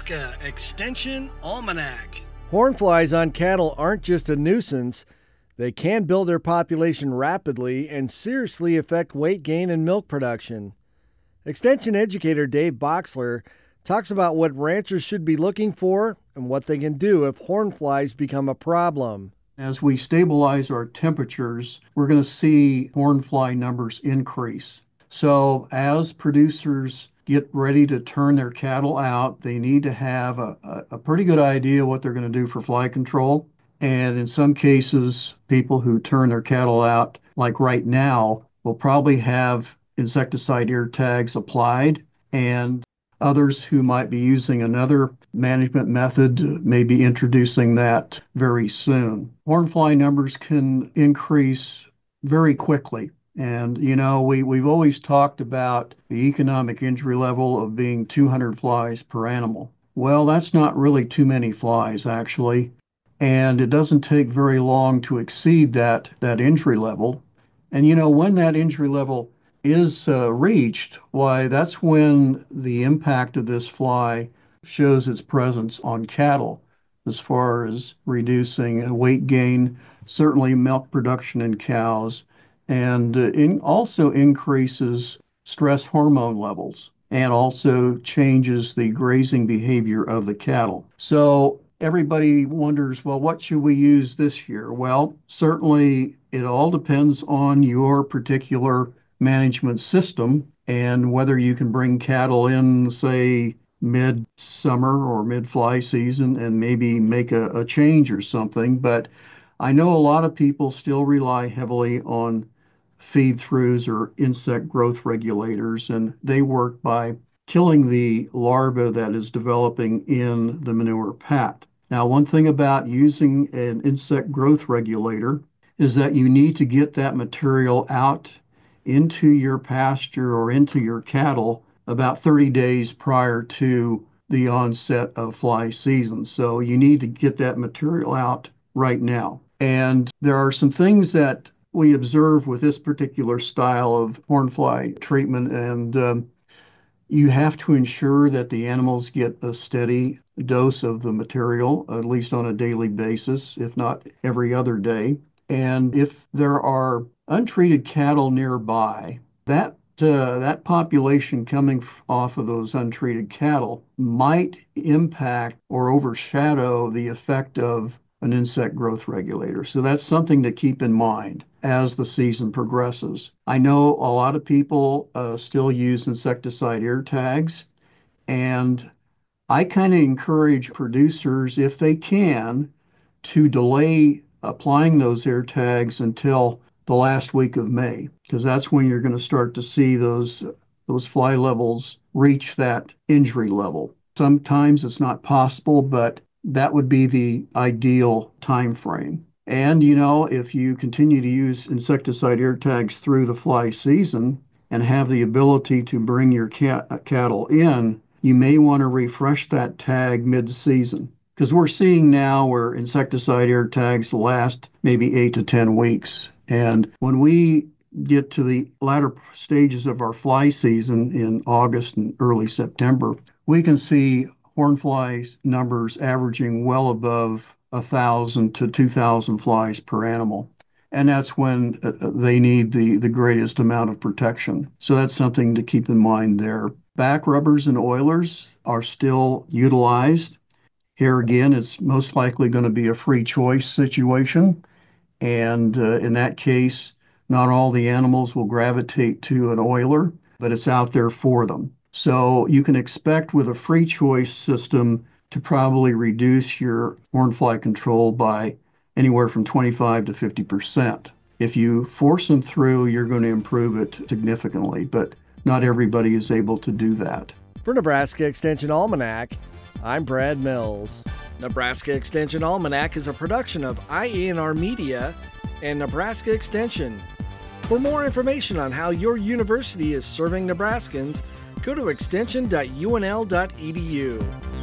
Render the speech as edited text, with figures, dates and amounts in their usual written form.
Nebraska Extension Almanac. Hornflies on cattle aren't just a nuisance. They can build their population rapidly and seriously affect weight gain and milk production. Extension educator Dave Boxler talks about what ranchers should be looking for and what they can do if hornflies become a problem. As we stabilize our temperatures, we're going to see hornfly numbers increase. So as producers get ready to turn their cattle out, they need to have a pretty good idea what they're going to do for fly control. And in some cases, people who turn their cattle out, like right now, will probably have insecticide ear tags applied, and others who might be using another management method may be introducing that very soon. Hornfly numbers can increase very quickly. And, we've always talked about the economic injury level of being 200 flies per animal. Well, that's not really too many flies, actually. And it doesn't take very long to exceed that injury level. And, when that injury level is reached, why, that's when the impact of this fly shows its presence on cattle as far as reducing weight gain, certainly milk production in cows, and also increases stress hormone levels and also changes the grazing behavior of the cattle. So everybody wonders, well, what should we use this year? Well, certainly it all depends on your particular management system and whether you can bring cattle in, say, mid-summer or mid-fly season and maybe make a change or something. But I know a lot of people still rely heavily on feed-throughs or insect growth regulators, and they work by killing the larva that is developing in the manure pat. Now, one thing about using an insect growth regulator is that you need to get that material out into your pasture or into your cattle about 30 days prior to the onset of fly season. So you need to get that material out right now. And there are some things that we observe with this particular style of hornfly treatment, and you have to ensure that the animals get a steady dose of the material, at least on a daily basis, if not every other day. And if there are untreated cattle nearby, that population coming off of those untreated cattle might impact or overshadow the effect of an insect growth regulator. So that's something to keep in mind as the season progresses. I know a lot of people still use insecticide ear tags, and I kind of encourage producers, if they can, to delay applying those ear tags until the last week of May, because that's when you're going to start to see those fly levels reach that injury level. Sometimes it's not possible, but that would be the ideal time frame. And, if you continue to use insecticide ear tags through the fly season and have the ability to bring your cattle in, you may want to refresh that tag mid-season. Because we're seeing now where insecticide ear tags last maybe 8 to 10 weeks. And when we get to the latter stages of our fly season in August and early September, we can see hornflies numbers averaging well above 1,000 to 2,000 flies per animal. And that's when they need the greatest amount of protection. So that's something to keep in mind there. Back rubbers and oilers are still utilized. Here again, it's most likely going to be a free choice situation. And in that case, not all the animals will gravitate to an oiler, but it's out there for them. So you can expect with a free choice system to probably reduce your hornfly control by anywhere from 25 to 50%. If you force them through, you're going to improve it significantly, but not everybody is able to do that. For Nebraska Extension Almanac, I'm Brad Mills. Nebraska Extension Almanac is a production of IANR Media and Nebraska Extension. For more information on how your university is serving Nebraskans, go to extension.unl.edu.